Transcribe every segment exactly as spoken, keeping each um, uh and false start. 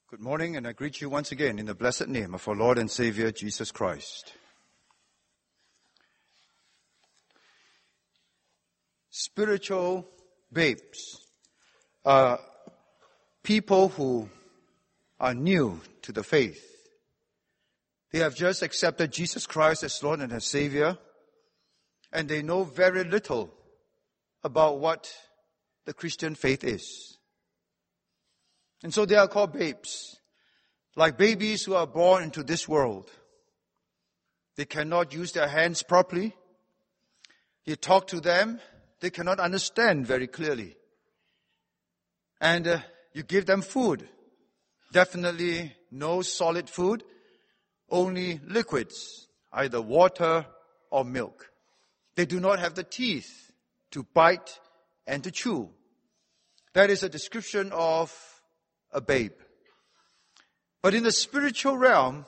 Good morning, and I greet you once again in the blessed name of our Lord and Savior, Jesus Christ. Spiritual babes are people who are new to the faith. They have just accepted Jesus Christ as Lord and as Savior, and they know very little about what the Christian faith is. And so they are called babes, like babies who are born into this world. They cannot use their hands properly. You talk to them, they cannot understand very clearly. And uh, you give them food. Definitely no solid food, only liquids, either water or milk. They do not have the teeth to bite and to chew. That is a description of a babe. But in the spiritual realm,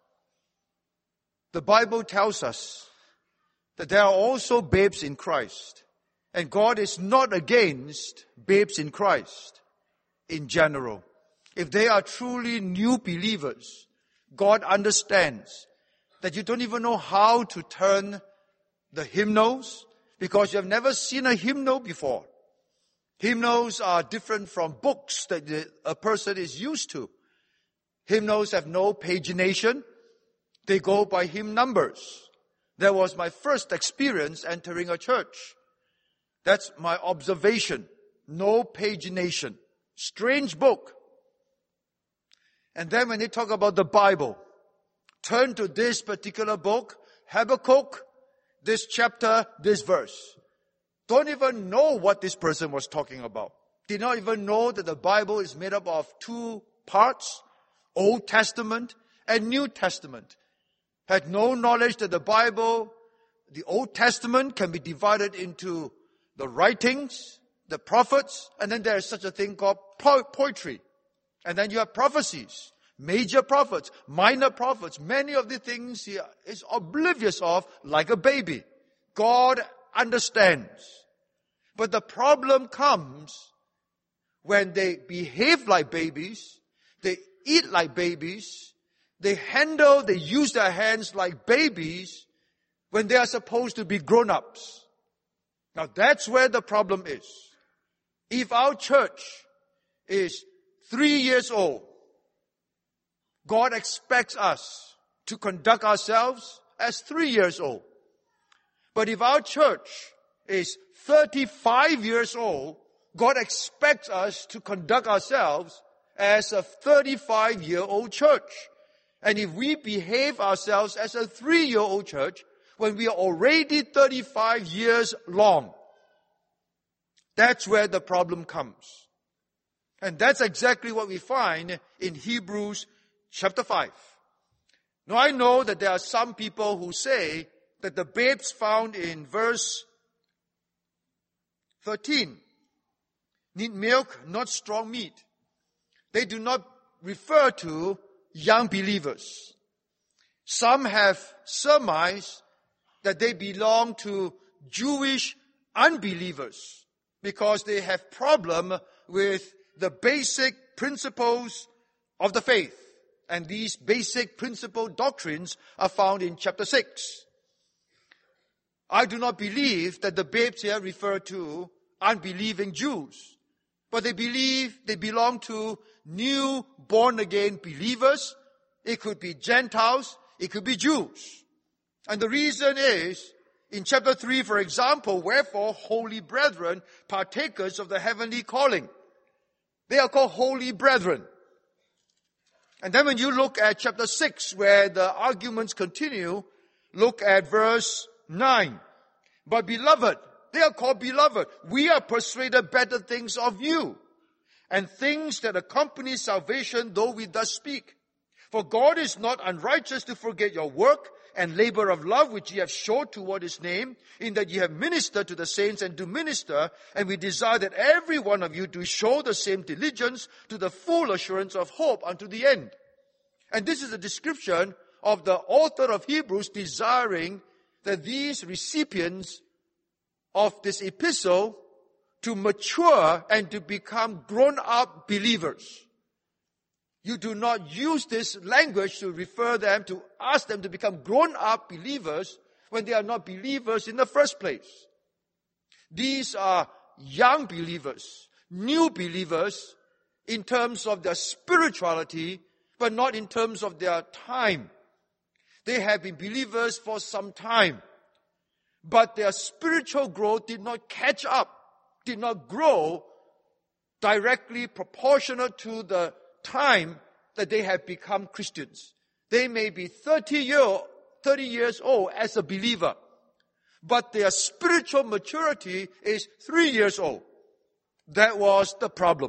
the Bible tells us that there are also babes in Christ. And God is not against babes in Christ in general. If they are truly new believers, God understands that you don't even know how to turn the hymnals because you have never seen a hymnal before. Hymnals are different from books that a person is used to. Hymnals have no pagination. They go by hymn numbers. That was my first experience entering a church. That's my observation. No pagination. Strange book. And then when they talk about the Bible, turn to this particular book, Habakkuk, this chapter, this verse. Don't even know what this person was talking about. Did not even know that the Bible is made up of two parts, Old Testament and New Testament. Had no knowledge that the Bible, the Old Testament, can be divided into the writings, the prophets, and then there is such a thing called po- poetry. And then you have prophecies, major prophets, minor prophets. Many of the things he is oblivious of like a baby. God understands. But the problem comes when they behave like babies, they eat like babies, they handle, they use their hands like babies when they are supposed to be grown-ups. Now that's where the problem is. If our church is three years old, God expects us to conduct ourselves as three years old. But if our church is thirty-five years old, God expects us to conduct ourselves as a thirty-five-year-old church. And if we behave ourselves as a three-year-old church, when we are already thirty-five years long, that's where the problem comes. And that's exactly what we find in Hebrews chapter five. Now I know that there are some people who say that the babes found in verse thirteen need milk, not strong meat. They do not refer to young believers. Some have surmised that they belong to Jewish unbelievers because they have problem with the basic principles of the faith. And these basic principle doctrines are found in chapter six. I do not believe that the babes here refer to unbelieving Jews, but they believe they belong to new born-again believers. It could be Gentiles, it could be Jews. And the reason is, in chapter three, for example, wherefore, holy brethren, partakers of the heavenly calling. They are called holy brethren. And then when you look at chapter six, where the arguments continue, look at verse nine. But beloved, they are called beloved. We are persuaded better things of you, and things that accompany salvation, though we thus speak. For God is not unrighteous to forget your work and labor of love which ye have showed toward his name, in that ye have ministered to the saints and do minister, and we desire that every one of you do show the same diligence to the full assurance of hope unto the end. And this is a description of the author of Hebrews desiring that these recipients of this epistle to mature and to become grown-up believers. You do not use this language to refer them, to ask them to become grown-up believers when they are not believers in the first place. These are young believers, new believers in terms of their spirituality, but not in terms of their time. They have been believers for some time, but their spiritual growth did not catch up, did not grow directly proportional to the time that they have become Christians. They may be thirty years old as a believer, but their spiritual maturity is three years old. That was the problem.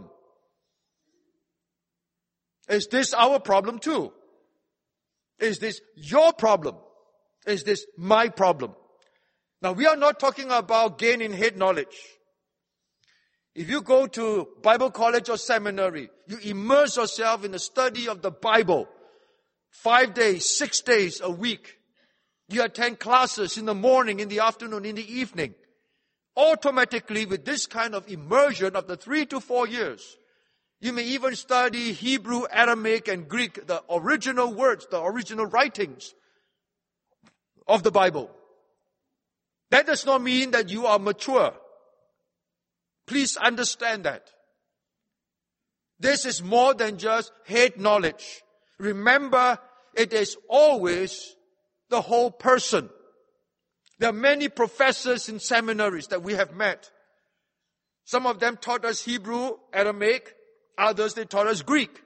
Is this our problem too? Is this your problem? Is this my problem? Now, we are not talking about gaining head knowledge. If you go to Bible college or seminary, you immerse yourself in the study of the Bible, five days, six days a week. You attend classes in the morning, in the afternoon, in the evening. Automatically, with this kind of immersion of the three to four years, you may even study Hebrew, Aramaic, and Greek, the original words, the original writings of the Bible. That does not mean that you are mature. Please understand that. This is more than just head knowledge. Remember, it is always the whole person. There are many professors in seminaries that we have met. Some of them taught us Hebrew, Aramaic. Others, they taught us Greek.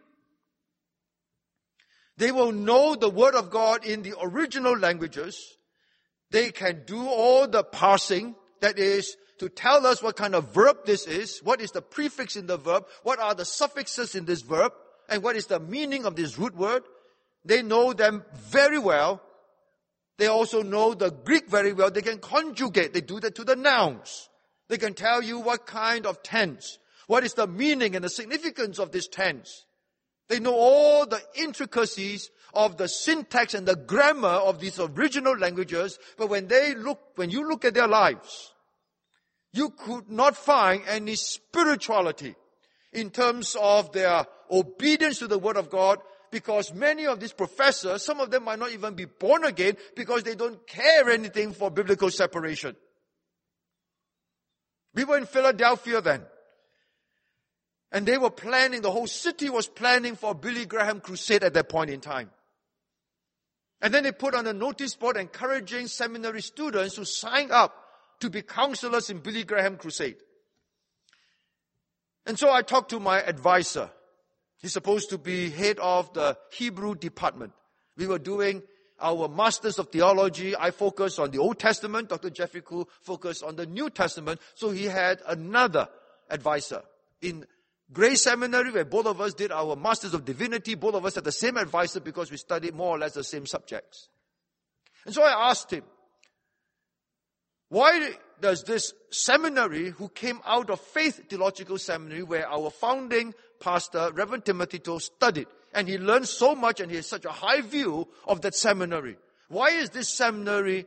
They will know the Word of God in the original languages. They can do all the parsing, that is, to tell us what kind of verb this is, what is the prefix in the verb, what are the suffixes in this verb, and what is the meaning of this root word. They know them very well. They also know the Greek very well. They can conjugate. They do that to the nouns. They can tell you what kind of tense, what is the meaning and the significance of this tense. They know all the intricacies of the syntax and the grammar of these original languages. But when they look, when you look at their lives, you could not find any spirituality in terms of their obedience to the Word of God, because many of these professors, some of them might not even be born again because they don't care anything for biblical separation. We were in Philadelphia then. And they were planning, the whole city was planning for a Billy Graham crusade at that point in time. And then they put on a notice board encouraging seminary students to sign up to be counselors in Billy Graham crusade. And so I talked to my advisor. He's supposed to be head of the Hebrew department. We were doing our Masters of Theology. I focused on the Old Testament. Doctor Jeffrey Koo focused on the New Testament. So he had another advisor. In Grace Seminary, where both of us did our Masters of Divinity, both of us had the same advisor because we studied more or less the same subjects. And so I asked him, why does this seminary, who came out of Faith Theological Seminary, where our founding pastor, Reverend Timothy Toh, studied, and he learned so much and he has such a high view of that seminary, why is this seminary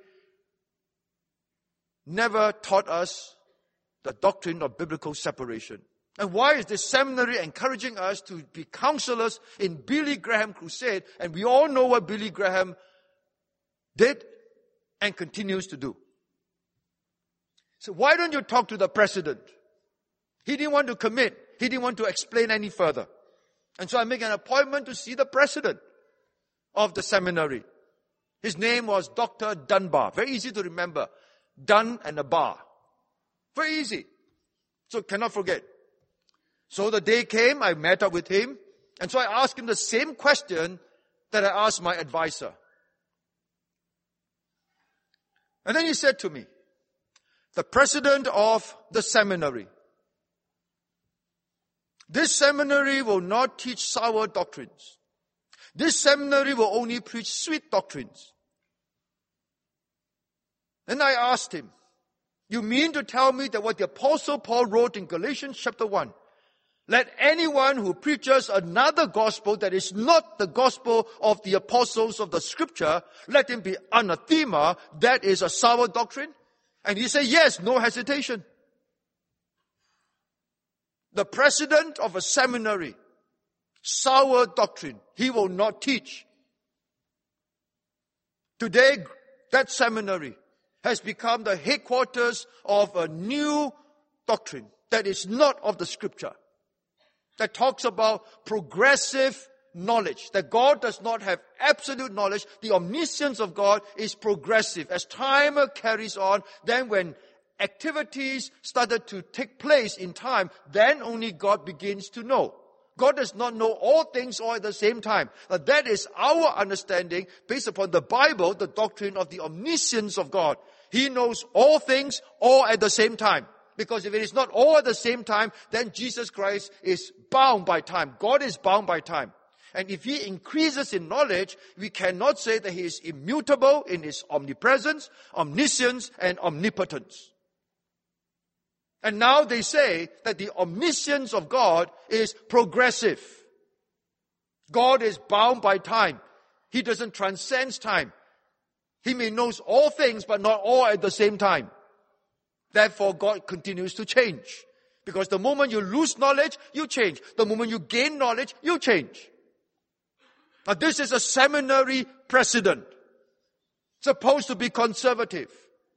never taught us the doctrine of biblical separation? And why is this seminary encouraging us to be counselors in Billy Graham crusade? And we all know what Billy Graham did and continues to do. So why don't you talk to the president? He didn't want to commit. He didn't want to explain any further. And so I make an appointment to see the president of the seminary. His name was Doctor Dunbar. Very easy to remember. Dun and a bar. Very easy. So cannot forget. So the day came, I met up with him. And so I asked him the same question that I asked my advisor. And then he said to me, the president of the seminary, this seminary will not teach sour doctrines. This seminary will only preach sweet doctrines. Then I asked him, you mean to tell me that what the Apostle Paul wrote in Galatians chapter one, let anyone who preaches another gospel that is not the gospel of the apostles of the scripture, let him be anathema, that is a sour doctrine? And he said, yes, no hesitation. The president of a seminary sour doctrine. He will not teach. Today, that seminary has become the headquarters of a new doctrine that is not of the Scripture, that talks about progressive knowledge, that God does not have absolute knowledge. The omniscience of God is progressive. As time carries on, then when activities started to take place in time, then only God begins to know. God does not know all things all at the same time. Now, that is our understanding based upon the Bible, the doctrine of the omniscience of God. He knows all things all at the same time. Because if it is not all at the same time, then Jesus Christ is bound by time. God is bound by time. And if He increases in knowledge, we cannot say that He is immutable in His omnipresence, omniscience, and omnipotence. And now they say that the omniscience of God is progressive. God is bound by time. He doesn't transcend time. He may know all things, but not all at the same time. Therefore, God continues to change. Because the moment you lose knowledge, you change. The moment you gain knowledge, you change. Now, this is a seminary precedent. Supposed to be conservative.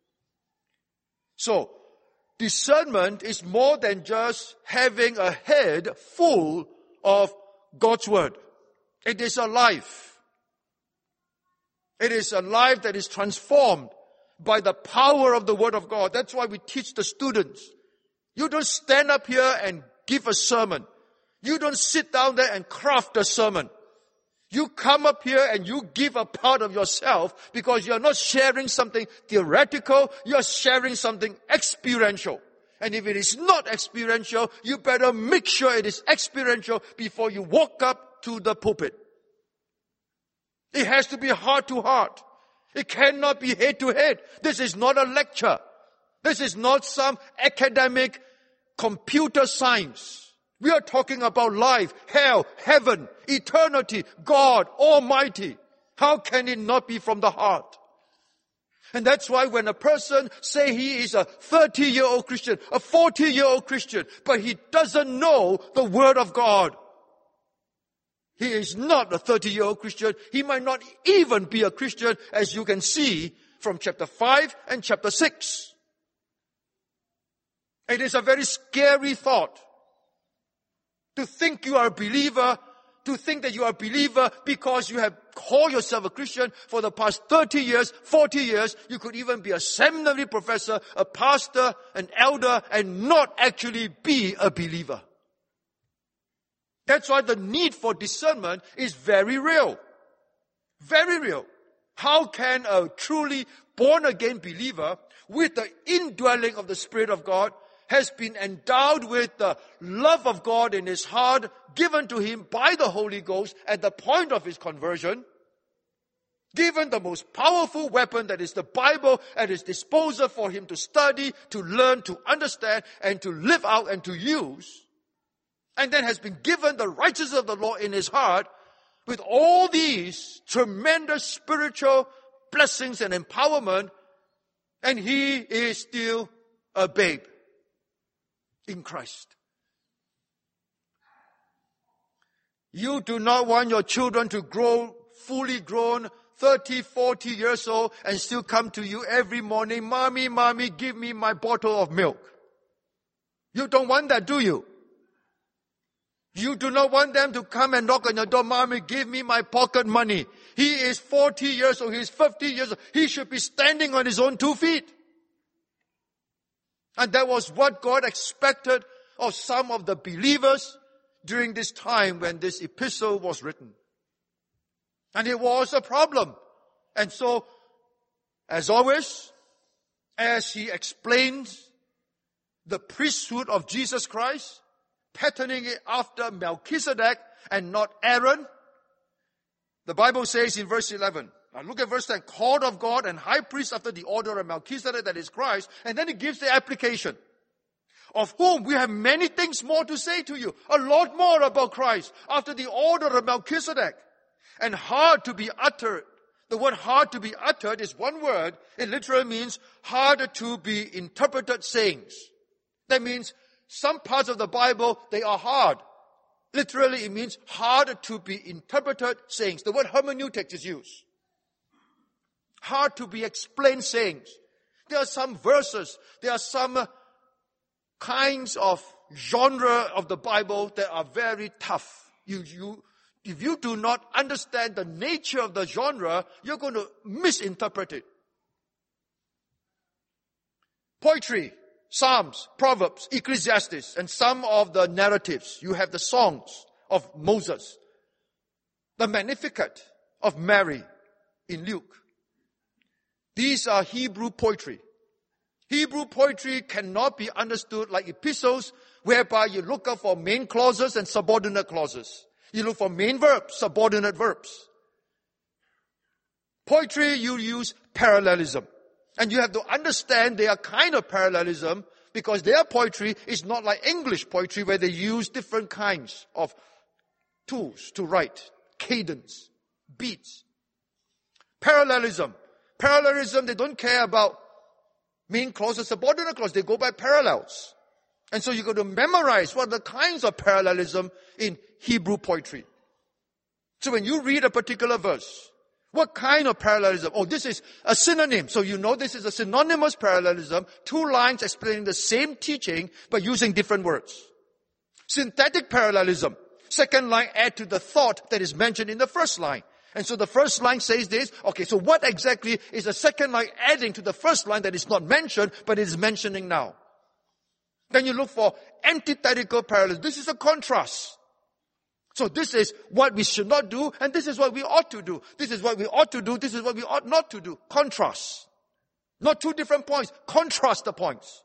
So, discernment is more than just having a head full of God's Word. It is a life. It is a life that is transformed by the power of the Word of God. That's why we teach the students. You don't stand up here and give a sermon. You don't sit down there and craft a sermon. You come up here and you give a part of yourself because you're not sharing something theoretical, you're sharing something experiential. And if it is not experiential, you better make sure it is experiential before you walk up to the pulpit. It has to be heart to heart. It cannot be head to head. This is not a lecture. This is not some academic computer science. We are talking about life, hell, heaven, eternity, God Almighty. How can it not be from the heart? And that's why when a person say he is a thirty-year-old Christian, a forty-year-old Christian, but he doesn't know the Word of God, he is not a thirty-year-old Christian. He might not even be a Christian, as you can see from chapter five and chapter six. It is a very scary thought to think you are a believer, to think that you are a believer because you have called yourself a Christian for the past thirty years, forty years. You could even be a seminary professor, a pastor, an elder, and not actually be a believer. That's why the need for discernment is very real. Very real. How can a truly born-again believer with the indwelling of the Spirit of God has been endowed with the love of God in his heart, given to him by the Holy Ghost at the point of his conversion, given the most powerful weapon that is the Bible at his disposal for him to study, to learn, to understand, and to live out and to use, and then has been given the righteousness of the Lord in his heart, with all these tremendous spiritual blessings and empowerment, and he is still a babe in Christ. You do not want your children to grow fully grown, thirty, forty years old, and still come to you every morning, "Mommy, mommy, give me my bottle of milk." You don't want that, do you? You do not want them to come and knock on your door, "Mommy, give me my pocket money." He is forty years old, he is fifty years old. He should be standing on his own two feet. And that was what God expected of some of the believers during this time when this epistle was written. And it was a problem. And so, as always, as he explains the priesthood of Jesus Christ, patterning it after Melchizedek and not Aaron, the Bible says in verse eleven, now look at verse ten, called of God and high priest after the order of Melchizedek, that is Christ. And then it gives the application, of whom we have many things more to say to you. A lot more about Christ after the order of Melchizedek. And hard to be uttered. The word hard to be uttered is one word. It literally means hard to be interpreted sayings. That means some parts of the Bible, they are hard. Literally, it means hard to be interpreted sayings. The word hermeneutics is used. Hard to be explained sayings. There are some verses, there are some kinds of genre of the Bible that are very tough. You, you, if you do not understand the nature of the genre, you're going to misinterpret it. Poetry, Psalms, Proverbs, Ecclesiastes, and some of the narratives. You have the songs of Moses, the Magnificat of Mary in Luke. These are Hebrew poetry. Hebrew poetry cannot be understood like epistles, whereby you look up for main clauses and subordinate clauses. You look for main verbs, subordinate verbs. Poetry, you use parallelism. And you have to understand their kind of parallelism, because their poetry is not like English poetry where they use different kinds of tools to write, cadence, beats. Parallelism. Parallelism, they don't care about main clauses, subordinate clauses. They go by parallels. And so you got to memorize what are the kinds of parallelism in Hebrew poetry. So when you read a particular verse, what kind of parallelism? Oh, this is a synonym. So you know this is a synonymous parallelism. Two lines explaining the same teaching, but using different words. Synthetic parallelism. Second line add to the thought that is mentioned in the first line. And so the first line says this. Okay, so what exactly is the second line adding to the first line that is not mentioned, but is mentioning now? Then you look for antithetical parallelism. This is a contrast. So this is what we should not do, and this is what we ought to do. This is what we ought to do, this is what we ought not to do. Contrast. Not two different points. Contrast the points.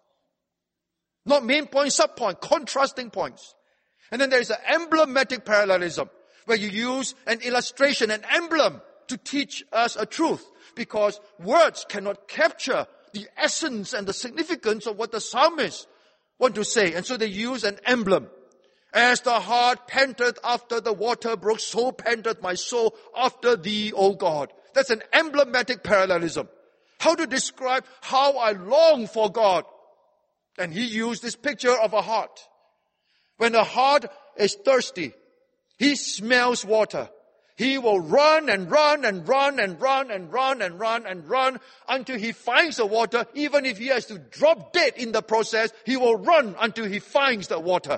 Not main point, sub point. Contrasting points. And then there is an emblematic parallelism, where you use an illustration, an emblem, to teach us a truth. Because words cannot capture the essence and the significance of what the psalmist want to say. And so they use an emblem. As the heart panteth after the water brook, so panteth my soul after thee, O God. That's an emblematic parallelism. How to describe how I long for God. And he used this picture of a heart. When a heart is thirsty, he smells water. He will run and run and run and run and run and run and run until he finds the water. Even if he has to drop dead in the process, he will run until he finds the water.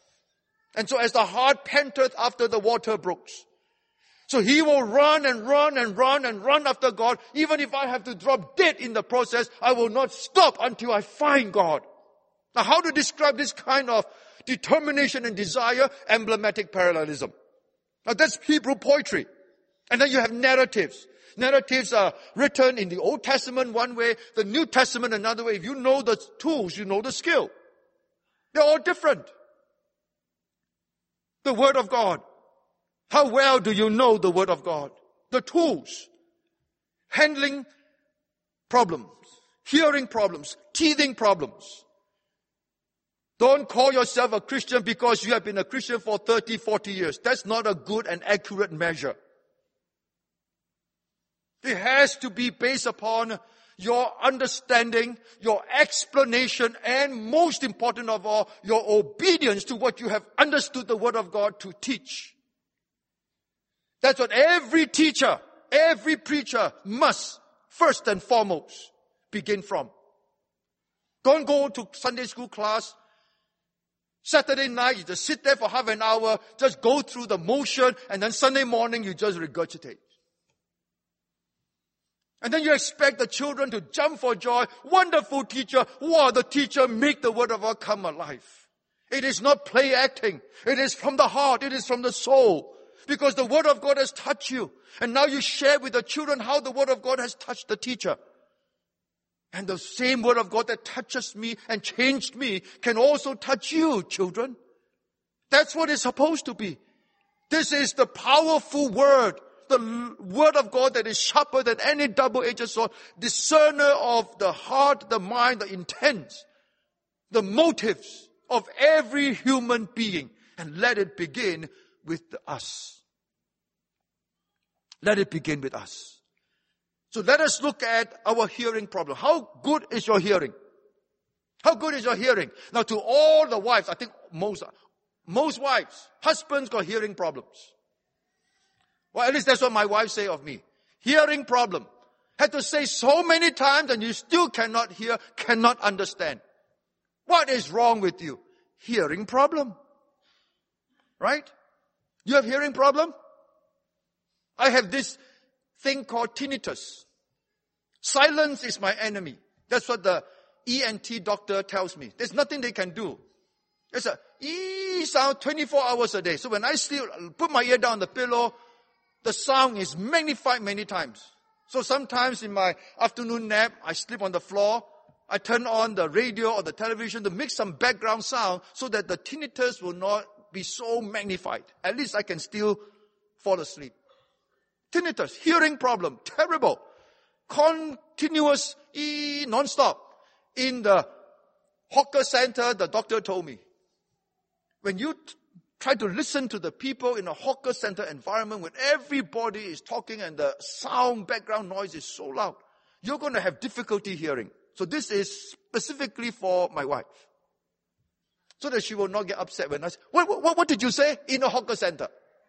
And so as the heart panteth after the water brooks. So he will run and run and run and run after God. Even if I have to drop dead in the process, I will not stop until I find God. Now how to describe this kind of determination and desire? Emblematic parallelism. Now that's Hebrew poetry. And then you have narratives. Narratives are written in the Old Testament one way, the New Testament another way. If you know the tools, you know the skill. They're all different. The Word of God. How well do you know the Word of God? The tools. Handling problems. Hearing problems. Teething problems. Don't call yourself a Christian because you have been a Christian for thirty, forty years. That's not a good and accurate measure. It has to be based upon your understanding, your explanation, and most important of all, your obedience to what you have understood the Word of God to teach. That's what every teacher, every preacher must first and foremost begin from. Don't go to Sunday school class. Saturday night, you just sit there for half an hour, just go through the motion, and then Sunday morning, you just regurgitate. And then you expect the children to jump for joy. Wonderful teacher. Wow, the teacher make the Word of God come alive. It is not play acting. It is from the heart. It is from the soul. Because the Word of God has touched you. And now you share with the children how the Word of God has touched the teacher. And the same Word of God that touches me and changed me can also touch you, children. That's what it's supposed to be. This is the powerful Word. The Word of God that is sharper than any double-edged sword, discerner of the heart, the mind, the intent, the motives of every human being. And let it begin with us. Let it begin with us. So let us look at our hearing problem. How good is your hearing? How good is your hearing? Now to all the wives, I think most, Most wives, husbands got hearing problems. Well, at least that's what my wife say of me. Hearing problem. Had to say so many times and you still cannot hear, cannot understand. What is wrong with you? Hearing problem. Right? You have hearing problem? I have this thing called tinnitus. Silence is my enemy. That's what the E N T doctor tells me. There's nothing they can do. There's a E sound twenty-four hours a day. So when I sleep, put my ear down on the pillow, the sound is magnified many times. So sometimes in my afternoon nap, I sleep on the floor. I turn on the radio or the television to make some background sound so that the tinnitus will not be so magnified. At least I can still fall asleep. Tinnitus, hearing problem, terrible. Continuous, e, non-stop. In the hawker center, the doctor told me, when you t- try to listen to the people in a hawker center environment when everybody is talking and the sound background noise is so loud, you're going to have difficulty hearing. So this is specifically for my wife. So that she will not get upset when I say, what, what, what did you say? In a hawker center.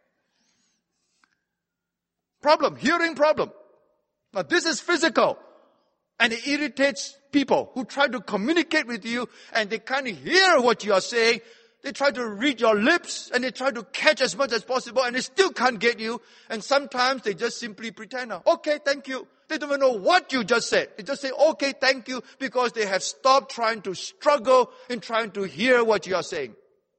Problem, hearing problem. Now this is physical. And it irritates people who try to communicate with you and they can't hear what you are saying. They try to read your lips and they try to catch as much as possible and they still can't get you. And sometimes they just simply pretend, okay, thank you. They don't even know what you just said. They just say, okay, thank you, because they have stopped trying to struggle in trying to hear what you are saying.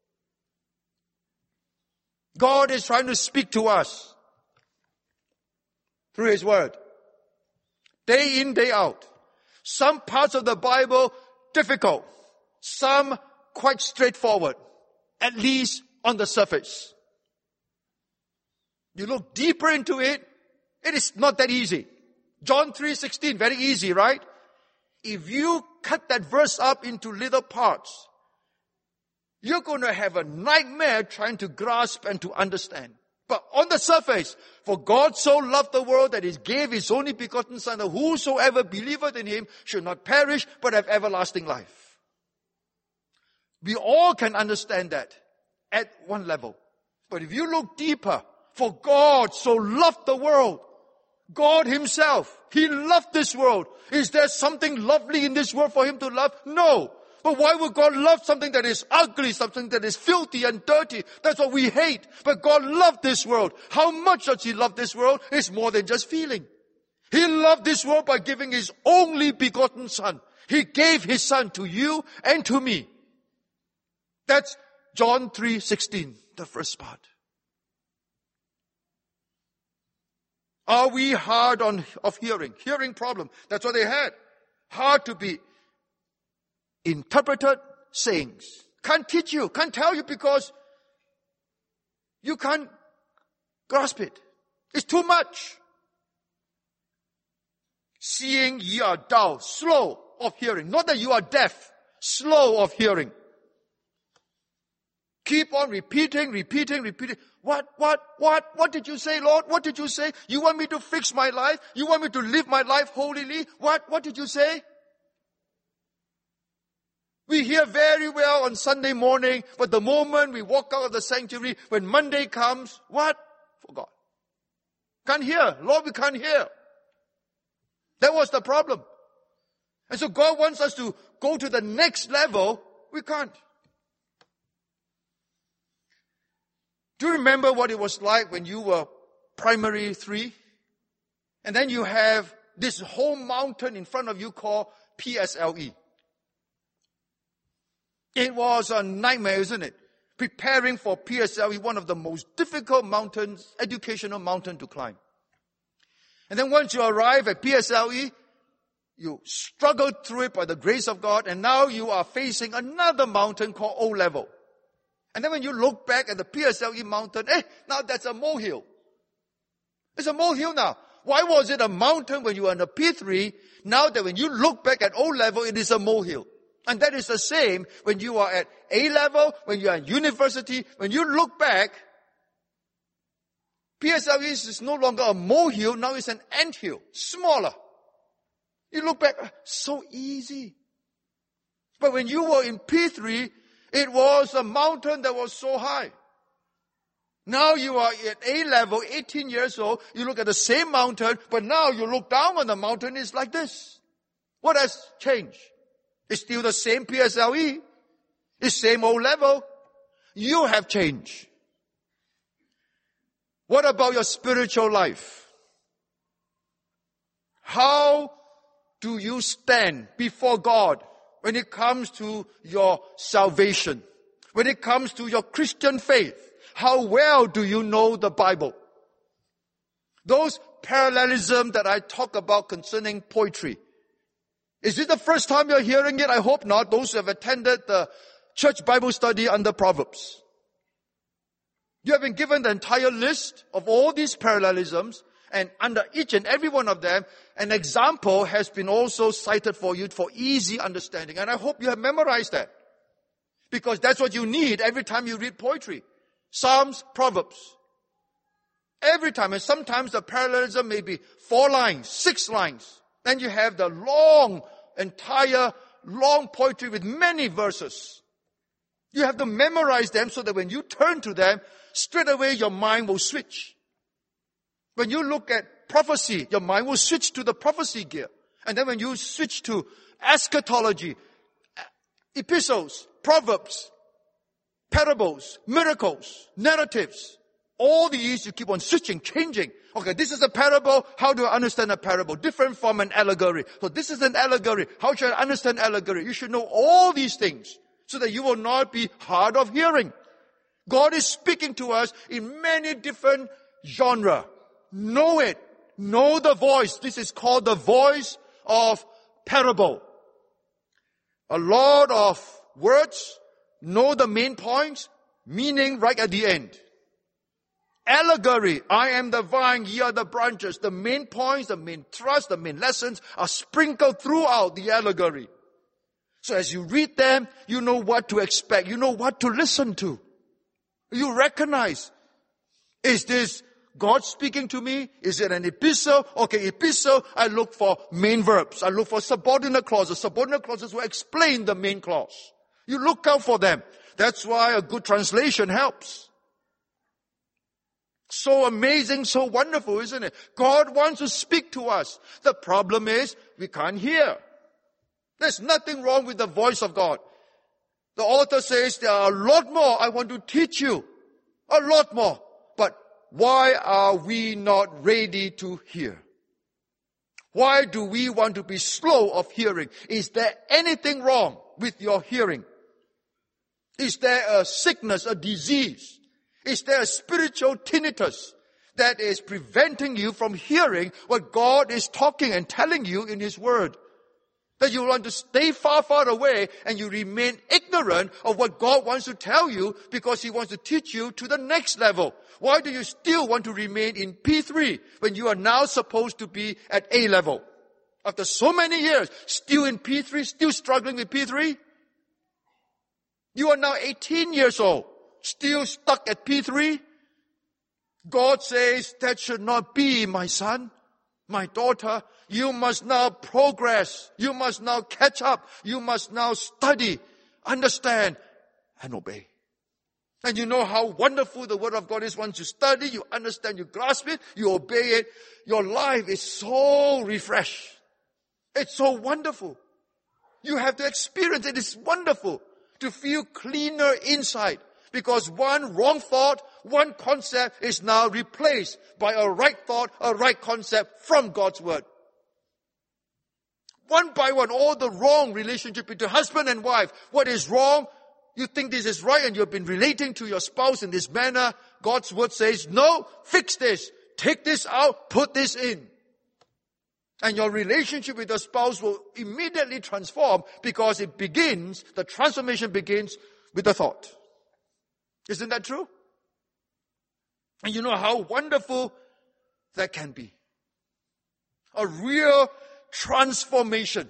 God is trying to speak to us through His Word. Day in, day out. Some parts of the Bible, difficult. Some quite straightforward. At least on the surface. You look deeper into it, it is not that easy. John three sixteen, very easy, right? If you cut that verse up into little parts, you're going to have a nightmare trying to grasp and to understand. But on the surface, for God so loved the world that He gave His only begotten Son, that whosoever believeth in Him should not perish, but have everlasting life. We all can understand that at one level. But if you look deeper, for God so loved the world, God Himself, He loved this world. Is there something lovely in this world for Him to love? No. But why would God love something that is ugly, something that is filthy and dirty? That's what we hate. But God loved this world. How much does He love this world? It's more than just feeling. He loved this world by giving His only begotten Son. He gave His Son to you and to me. That's John three sixteen, the first part. Are we hard on of hearing? Hearing problem. That's what they had. Hard to be interpreted sayings. Can't teach you, can't tell you because you can't grasp it. It's too much. Seeing ye are dull, slow of hearing. Not that you are deaf, slow of hearing. Keep on repeating, repeating, repeating. What, what, what, what did you say, Lord? What did you say? You want me to fix my life? You want me to live my life holily? What, what did you say? We hear very well on Sunday morning, but the moment we walk out of the sanctuary, when Monday comes, what? Forgot. Can't hear. Lord, we can't hear. That was the problem. And so God wants us to go to the next level. We can't. Do you remember what it was like when you were primary three? And then you have this whole mountain in front of you called P S L E. It was a nightmare, isn't it? Preparing for P S L E, one of the most difficult mountains, educational mountain to climb. And then once you arrive at P S L E, you struggled through it by the grace of God, and now you are facing another mountain called O level. And then when you look back at the P S L E mountain, eh, now that's a molehill. It's a molehill now. Why was it a mountain when you were in a P three? Now that when you look back at O level, it is a molehill. And that is the same when you are at A level, when you are in university. When you look back, P S L E is no longer a molehill, now it's an anthill, smaller. You look back, so easy. But when you were in P three, It was a mountain that was so high. Now you are at A level, eighteen years old, you look at the same mountain, but now you look down on the mountain, it's like this. What has changed? It's still the same P S L E. It's same old level. You have changed. What about your spiritual life? How do you stand before God when it comes to your salvation? When it comes to your Christian faith? How well do you know the Bible? Those parallelism that I talk about concerning poetry. Is it the first time you're hearing it? I hope not. Those who have attended the church Bible study under Proverbs. You have been given the entire list of all these parallelisms, and under each and every one of them, an example has been also cited for you for easy understanding. And I hope you have memorized that. Because that's what you need every time you read poetry. Psalms, Proverbs. Every time. And sometimes the parallelism may be four lines, six lines. Then you have the long, entire, long poetry with many verses. You have to memorize them so that when you turn to them, straight away your mind will switch. When you look at prophecy, your mind will switch to the prophecy gear. And then when you switch to eschatology, epistles, proverbs, parables, miracles, narratives, all these you keep on switching, changing. Okay, this is a parable. How do I understand a parable? Different from an allegory. So this is an allegory. How should I understand allegory? You should know all these things so that you will not be hard of hearing. God is speaking to us in many different genres. Know it. Know the voice. This is called the voice of parable. A lot of words. Know the main points. Meaning right at the end. Allegory. I am the vine, ye are the branches. The main points, the main thrust, the main lessons are sprinkled throughout the allegory. So as you read them, you know what to expect. You know what to listen to. You recognize, is this God speaking to me? Is it an epistle? Okay, epistle, I look for main verbs. I look for subordinate clauses. Subordinate clauses will explain the main clause. You look out for them. That's why a good translation helps. So amazing, so wonderful, isn't it? God wants to speak to us. The problem is, we can't hear. There's nothing wrong with the voice of God. The author says there are a lot more I want to teach you. A lot more. But why are we not ready to hear? Why do we want to be slow of hearing? Is there anything wrong with your hearing? Is there a sickness, a disease? Is there a spiritual tinnitus that is preventing you from hearing what God is talking and telling you in His Word? That you want to stay far, far away and you remain ignorant of what God wants to tell you because He wants to teach you to the next level. Why do you still want to remain in P three when you are now supposed to be at A level? After so many years, still in P three, still struggling with P three? You are now eighteen years old, still stuck at P three? God says, that should not be, my son, my daughter. You must now progress. You must now catch up. You must now study, understand, and obey. And you know how wonderful the Word of God is. Once you study, you understand, you grasp it, you obey it. Your life is so refreshed. It's so wonderful. You have to experience it. It's wonderful to feel cleaner inside. Because one wrong thought, one concept is now replaced by a right thought, a right concept from God's Word. One by one, all the wrong relationship between husband and wife. What is wrong? You think this is right and you've been relating to your spouse in this manner. God's Word says, no, fix this. Take this out, put this in. And your relationship with your spouse will immediately transform because it begins, the transformation begins with a thought. Isn't that true? And you know how wonderful that can be. A real transformation.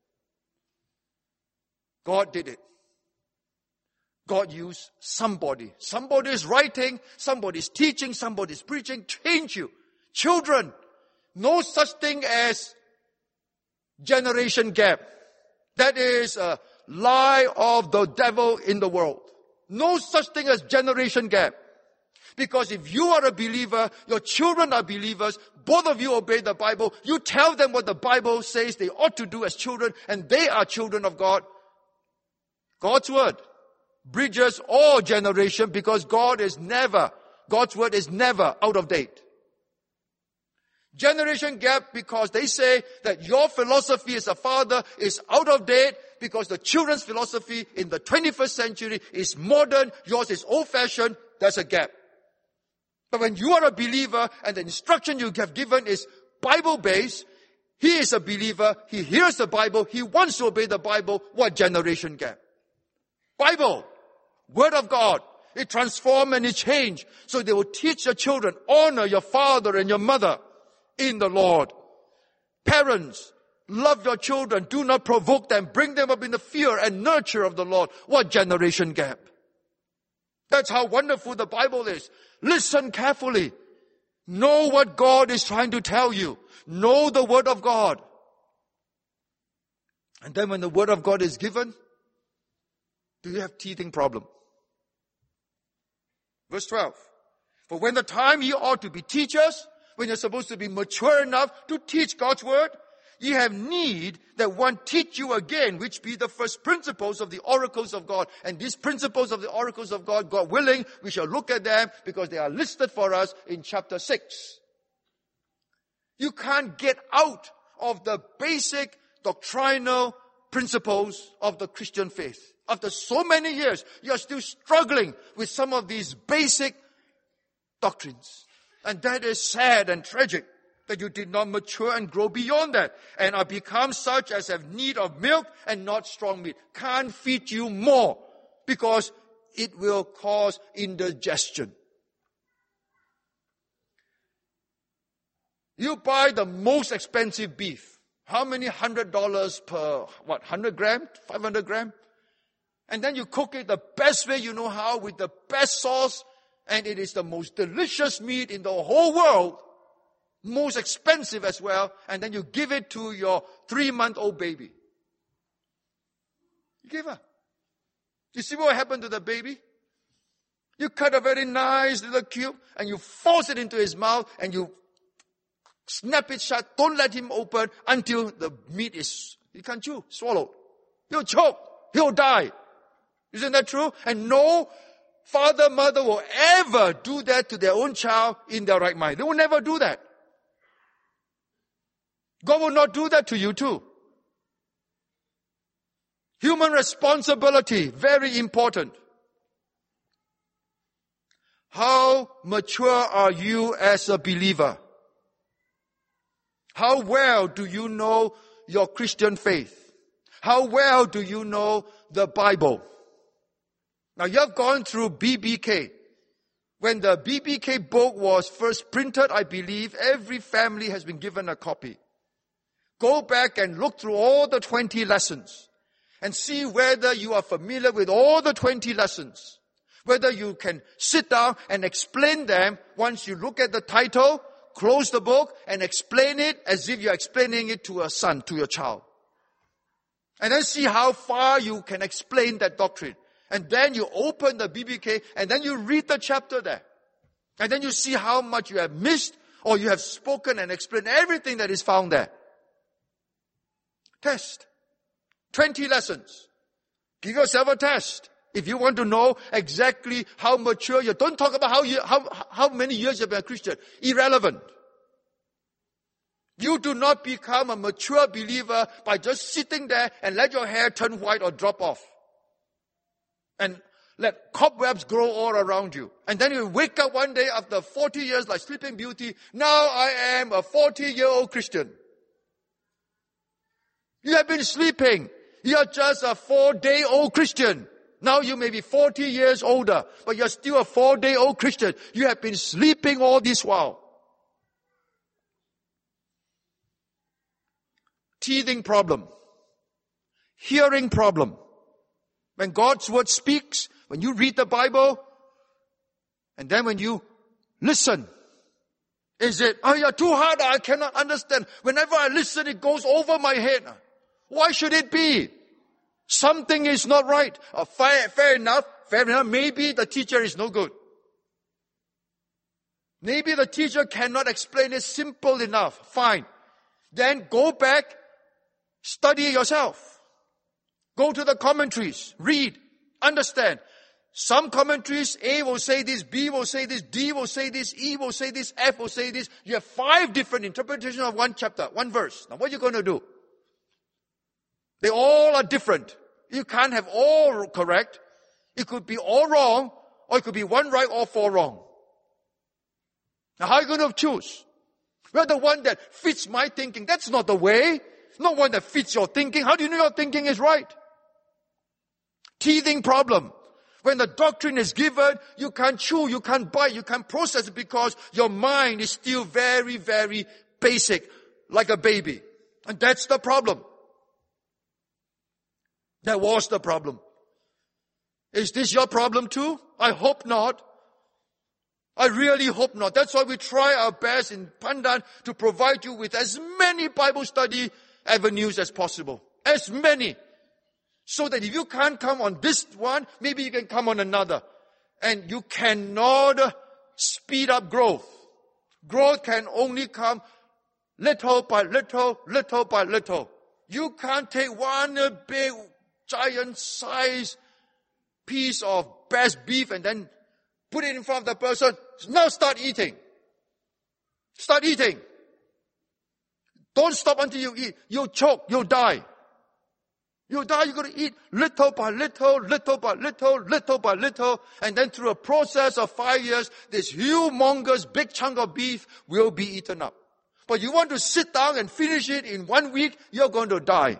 God did it. God used somebody. Somebody is writing, somebody is teaching, somebody is preaching. Change you. Children, no such thing as generation gap. That is a lie of the devil in the world. No such thing as generation gap. Because if you are a believer, your children are believers, both of you obey the Bible, you tell them what the Bible says they ought to do as children, and they are children of God. God's word bridges all generation because God is never, God's word is never out of date. Generation gap because they say that your philosophy as a father is out of date because the children's philosophy in the twenty-first century is modern, yours is old-fashioned. There's a gap. But when you are a believer and the instruction you have given is Bible-based, he is a believer, he hears the Bible, he wants to obey the Bible. What generation gap? Bible, Word of God. It transforms and it changes. So they will teach your children, honor your father and your mother in the Lord. Parents, love your children. Do not provoke them. Bring them up in the fear and nurture of the Lord. What generation gap? That's how wonderful the Bible is. Listen carefully. Know what God is trying to tell you. Know the Word of God. And then when the Word of God is given, do you have teething problem? Verse twelve. For when the time ye ought to be teachers, when you're supposed to be mature enough to teach God's word, ye have need that one teach you again, which be the first principles of the oracles of God. And these principles of the oracles of God, God willing, we shall look at them because they are listed for us in chapter six. You can't get out of the basic doctrinal principles of the Christian faith. After so many years, you are still struggling with some of these basic doctrines. And that is sad and tragic that you did not mature and grow beyond that and are become such as have need of milk and not strong meat. Can't feed you more because it will cause indigestion. You buy the most expensive beef. How many hundred dollars per, what, one hundred gram, five hundred gram? And then you cook it the best way you know how with the best sauce. And it is the most delicious meat in the whole world. Most expensive as well. And then you give it to your three-month-old baby. You give her. You see what happened to the baby? You cut a very nice little cube and you force it into his mouth and you snap it shut. Don't let him open until the meat is, he can't chew, swallowed. He'll choke. He'll die. Isn't that true? And no father, mother will ever do that to their own child in their right mind. They will never do that. God will not do that to you too. Human responsibility, very important. How mature are you as a believer? How well do you know your Christian faith? How well do you know the Bible? Now you have gone through B B K. When the B B K book was first printed, I believe every family has been given a copy. Go back and look through all the twenty lessons and see whether you are familiar with all the twenty lessons. Whether you can sit down and explain them once you look at the title, close the book and explain it as if you're explaining it to a son, to your child. And then see how far you can explain that doctrine. And then you open the B B K and then you read the chapter there. And then you see how much you have missed or you have spoken and explained everything that is found there. Test. twenty lessons. Give yourself a test. If you want to know exactly how mature you are, don't talk about how, you, how, how many years you've been a Christian. Irrelevant. You do not become a mature believer by just sitting there and let your hair turn white or drop off. And let cobwebs grow all around you. And then you wake up one day after forty years like Sleeping Beauty. Now I am a forty-year-old Christian. You have been sleeping. You are just a four-day-old Christian. Now you may be forty years older, but you're still a four-day-old Christian. You have been sleeping all this while. Teething problem. Hearing problem. When God's word speaks, when you read the Bible, and then when you listen, is it, oh, you're too hard, I cannot understand. Whenever I listen, it goes over my head. Why should it be? Something is not right. Uh, fair, fair enough, fair enough. Maybe the teacher is no good. Maybe the teacher cannot explain it simple enough. Fine. Then go back, study yourself. Go to the commentaries, read, understand. Some commentaries, A will say this, B will say this, D will say this, E will say this, F will say this. You have five different interpretations of one chapter, one verse. Now what are you going to do? They all are different. You can't have all correct. It could be all wrong, or it could be one right or four wrong. Now how are you going to choose? Well, the one that fits my thinking, that's not the way. Not one that fits your thinking. How do you know your thinking is right? Teething problem. When the doctrine is given, you can't chew, you can't bite, you can't process it because your mind is still very, very basic, like a baby. And that's the problem. That was the problem. Is this your problem too? I hope not. I really hope not. That's why we try our best in Pandan to provide you with as many Bible study avenues as possible. As many. So that if you can't come on this one, maybe you can come on another. And you cannot speed up growth. Growth can only come little by little, little by little. You can't take one big, giant size piece of best beef and then put it in front of the person. Now start eating. Start eating. Don't stop until you eat. You'll choke. You'll die. You'll die. You're going to eat little by little, little by little, little by little. And then through a process of five years, this humongous big chunk of beef will be eaten up. But you want to sit down and finish it in one week, you're going to die.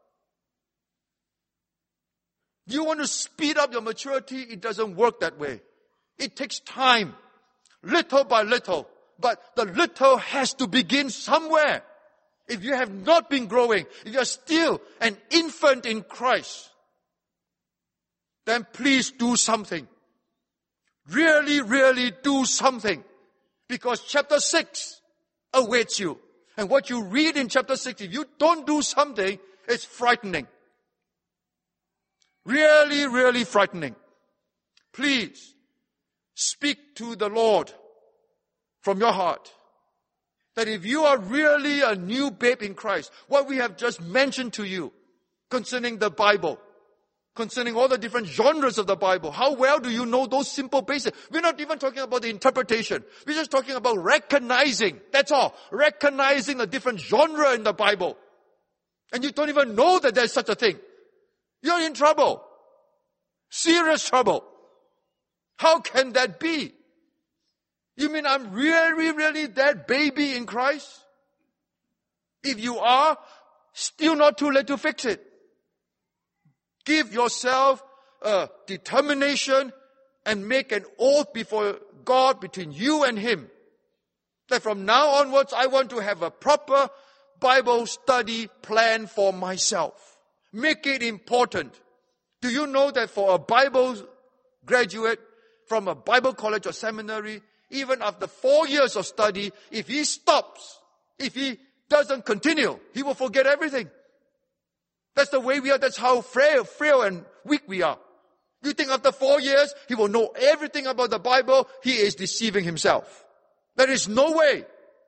You want to speed up your maturity, it doesn't work that way. It takes time, little by little. But the little has to begin somewhere. If you have not been growing, if you are still an infant in Christ, then please do something. Really, really do something. Because chapter six awaits you. And what you read in chapter six, if you don't do something, it's frightening. Really, really frightening. Please speak to the Lord from your heart. That if you are really a new babe in Christ, what we have just mentioned to you concerning the Bible, concerning all the different genres of the Bible, how well do you know those simple basics? We're not even talking about the interpretation. We're just talking about recognizing. That's all. Recognizing the different genre in the Bible. And you don't even know that there's such a thing. You're in trouble. Serious trouble. How can that be? You mean I'm really, really that baby in Christ? If you are, still not too late to fix it. Give yourself a determination and make an oath before God between you and Him. That from now onwards, I want to have a proper Bible study plan for myself. Make it important. Do you know that for a Bible graduate from a Bible college or seminary, even after four years of study, if he stops, if he doesn't continue, he will forget everything. That's the way we are. That's how frail, frail and weak we are. You think after four years, he will know everything about the Bible? He is deceiving himself. There is no way.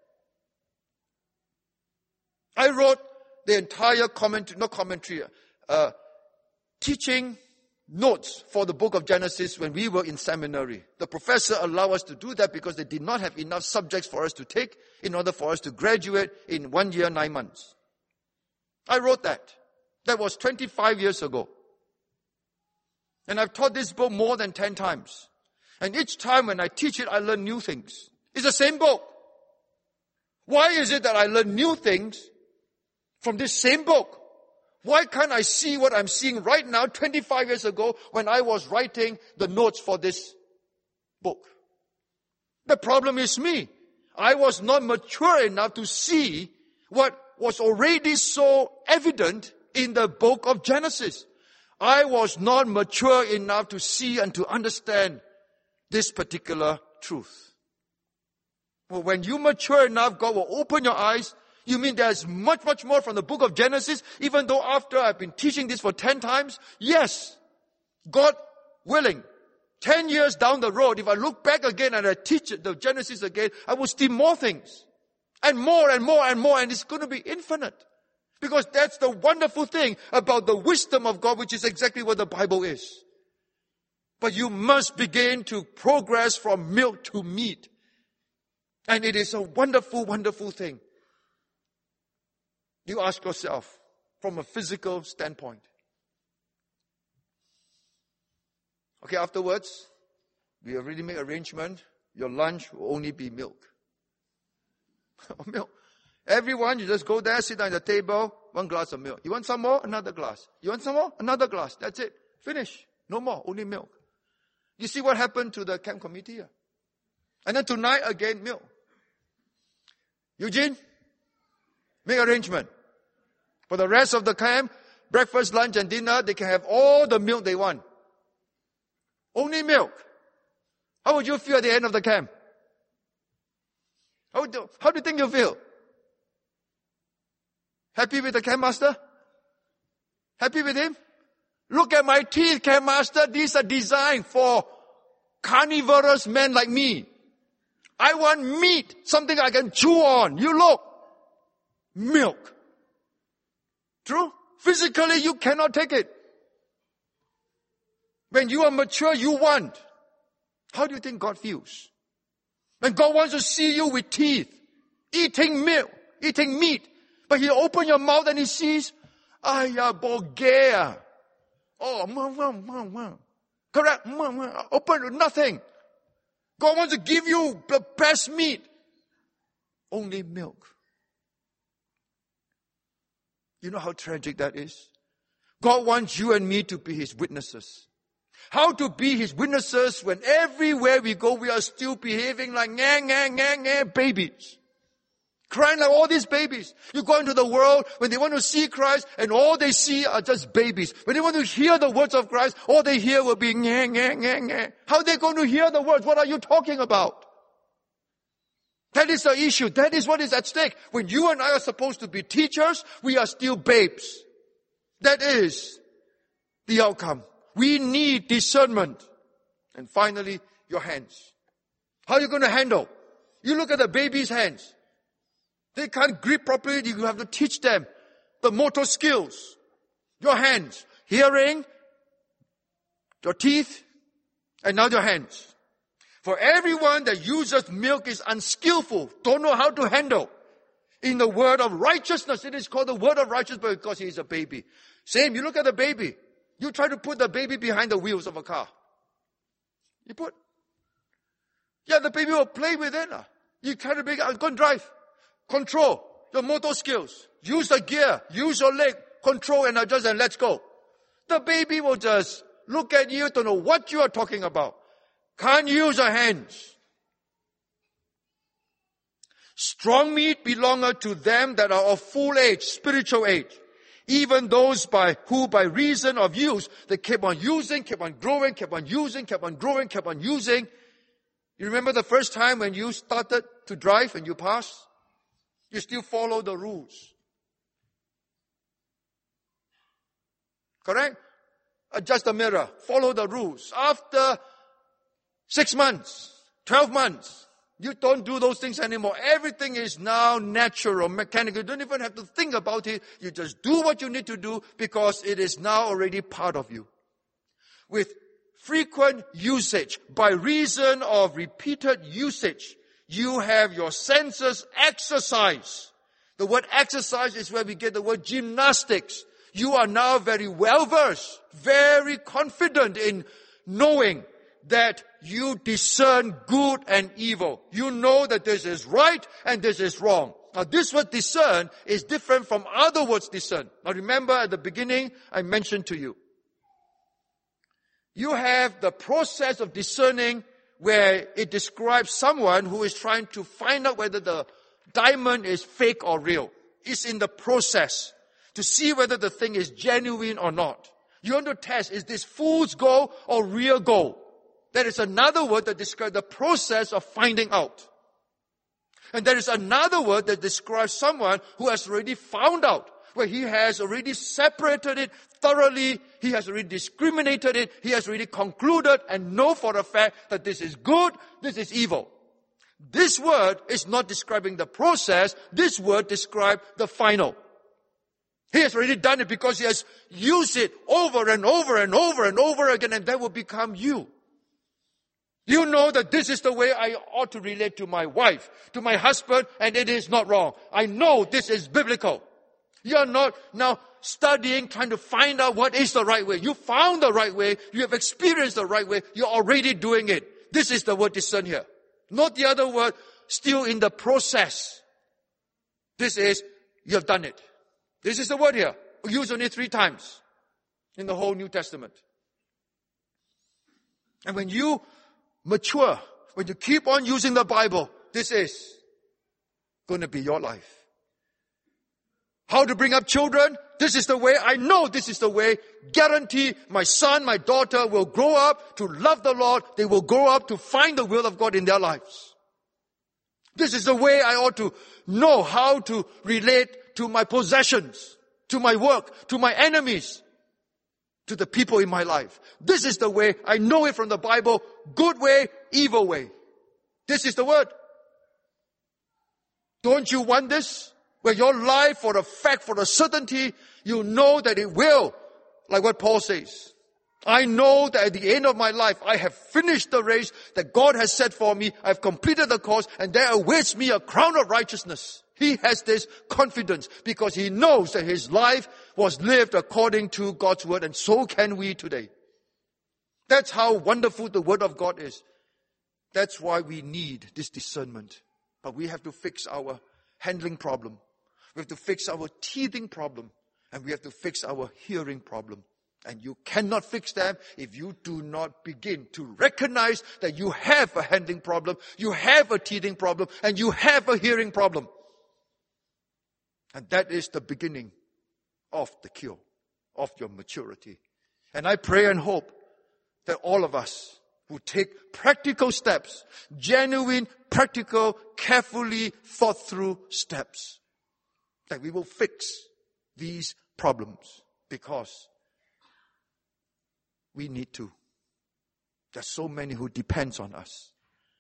I wrote the entire commentary, not commentary, uh, teaching notes for the book of Genesis when we were in seminary. The professor allowed us to do that because they did not have enough subjects for us to take in order for us to graduate in one year, nine months. I wrote that. That was twenty-five years ago. And I've taught this book more than ten times. And each time when I teach it, I learn new things. It's the same book. Why is it that I learn new things from this same book? Why can't I see what I'm seeing right now, twenty-five years ago, when I was writing the notes for this book? The problem is me. I was not mature enough to see what was already so evident in the book of Genesis. I was not mature enough to see and to understand this particular truth. Well, when you mature enough, God will open your eyes You mean there's much, much more from the book of Genesis, even though after I've been teaching this for ten times? Yes. God willing. Ten years down the road, if I look back again and I teach the Genesis again, I will see more things. And more and more and more, and it's going to be infinite. Because that's the wonderful thing about the wisdom of God, which is exactly what the Bible is. But you must begin to progress from milk to meat. And it is a wonderful, wonderful thing. You ask yourself from a physical standpoint. Okay, afterwards, we already make arrangement. Your lunch will only be milk. Milk. Everyone, you just go there, sit down at the table, one glass of milk. You want some more? Another glass. You want some more? Another glass. That's it. Finish. No more. Only milk. You see what happened to the camp committee here? And then tonight again, milk. Eugene, make arrangement. For the rest of the camp, breakfast, lunch, and dinner, they can have all the milk they want. Only milk. How would you feel at the end of the camp? How do, how do you think you feel? Happy with the camp master? Happy with him? Look at my teeth, camp master. These are designed for carnivorous men like me. I want meat, something I can chew on. You look. Milk. True? Physically, you cannot take it. When you are mature, you want. How do you think God feels? When God wants to see you with teeth, eating milk, eating meat, but He open your mouth and He sees, Aya Bogea. Oh, mwah, mwah, mwah, mwah. Correct? Mwah, mwah. Open nothing. God wants to give you the best meat. Only milk. You know how tragic that is? God wants you and me to be His witnesses. How to be His witnesses when everywhere we go, we are still behaving like nga, nga, nga, nga, babies. Crying like all these babies. You go into the world when they want to see Christ and all they see are just babies. When they want to hear the words of Christ, all they hear will be nga, nga, nga, nga. How are they going to hear the words? What are you talking about? That is the issue. That is what is at stake. When you and I are supposed to be teachers, we are still babes. That is the outcome. We need discernment. And finally, your hands. How are you going to handle? You look at the baby's hands. They can't grip properly. You have to teach them the motor skills. Your hands. Hearing, your teeth, and now your hands. For everyone that uses milk is unskillful, don't know how to handle. In the word of righteousness, it is called the word of righteousness because he is a baby. Same, you look at the baby. You try to put the baby behind the wheels of a car. You put. Yeah, the baby will play with it. You try to be, go and drive. Control your motor skills. Use the gear. Use your leg. Control and adjust and let's go. The baby will just look at you, don't know what you are talking about. Can't use your hands. Strong meat belongeth to them that are of full age, spiritual age. Even those by who by reason of use, they kept on using, kept on growing, kept on using, kept on growing, kept on using. You remember the first time when you started to drive and you passed? You still follow the rules. Correct? Adjust the mirror. Follow the rules. After six months, twelve months, you don't do those things anymore. Everything is now natural, mechanical. You don't even have to think about it. You just do what you need to do because it is now already part of you. With frequent usage, by reason of repeated usage, you have your senses exercised. The word exercise is where we get the word gymnastics. You are now very well versed, very confident in knowing that you discern good and evil. You know that this is right and this is wrong. Now this word discern is different from other words discern. Now remember at the beginning I mentioned to you. You have the process of discerning where it describes someone who is trying to find out whether the diamond is fake or real. It's in the process to see whether the thing is genuine or not. You want to test, is this fool's gold or real gold? That is another word that describes the process of finding out. And there is another word that describes someone who has already found out, where he has already separated it thoroughly, he has already discriminated it, he has already concluded and know for a fact that this is good, this is evil. This word is not describing the process, this word describes the final. He has already done it because he has used it over and over and over and over again, and that will become you. You know that this is the way I ought to relate to my wife, to my husband, and it is not wrong. I know this is biblical. You are not now studying, trying to find out what is the right way. You found the right way. You have experienced the right way. You're already doing it. This is the word discern here. Not the other word, still in the process. This is, you have done it. This is the word here. Used only three times in the whole New Testament. And when you mature, when you keep on using the Bible, this is going to be your life. How to bring up children? This is the way. I know this is the way. Guarantee my son, my daughter will grow up to love the Lord. They will grow up to find the will of God in their lives. This is the way I ought to know how to relate to my possessions, to my work, to my enemies, to the people in my life. This is the way. I know it from the Bible. Good way, evil way. This is the word. Don't you want this? Where your life, for a fact, for a certainty, you know that it will, like what Paul says. I know that at the end of my life, I have finished the race that God has set for me. I have completed the course, and there awaits me a crown of righteousness. He has this confidence because he knows that his life was lived according to God's word, and so can we today. That's how wonderful the word of God is. That's why we need this discernment. But we have to fix our handling problem. We have to fix our teething problem. And we have to fix our hearing problem. And you cannot fix them if you do not begin to recognize that you have a handling problem, you have a teething problem, and you have a hearing problem. And that is the beginning of the cure, of your maturity. And I pray and hope that all of us will take practical steps, genuine, practical, carefully thought through steps, that we will fix these problems because we need to. There's so many who depends on us.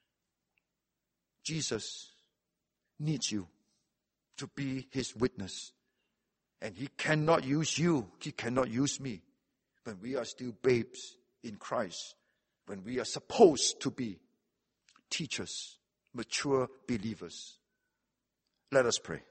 Jesus needs you to be his witness. And he cannot use you. He cannot use me when we are still babes in Christ. When we are supposed to be teachers, mature believers. Let us pray.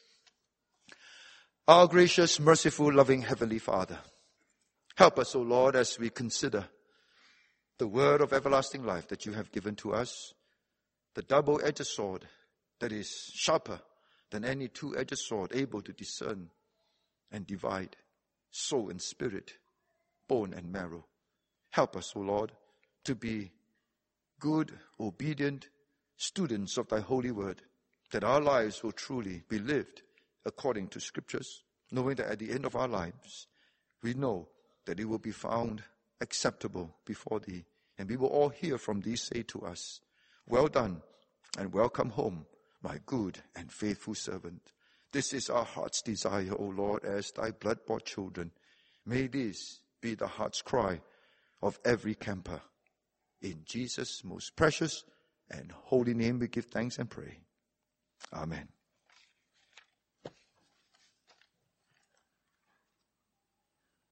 Our gracious, merciful, loving Heavenly Father, help us, O Lord, as we consider the word of everlasting life that you have given to us, the double-edged sword that is sharper than any two-edged sword, able to discern and divide soul and spirit, bone and marrow. Help us, O Lord, to be good, obedient students of thy holy word, that our lives will truly be lived according to scriptures, knowing that at the end of our lives, we know that it will be found acceptable before thee. And we will all hear from thee say to us, well done and welcome home, my good and faithful servant. This is our heart's desire, O Lord, as thy blood-bought children. May this be the heart's cry of every camper. In Jesus' most precious and holy name we give thanks and pray. Amen.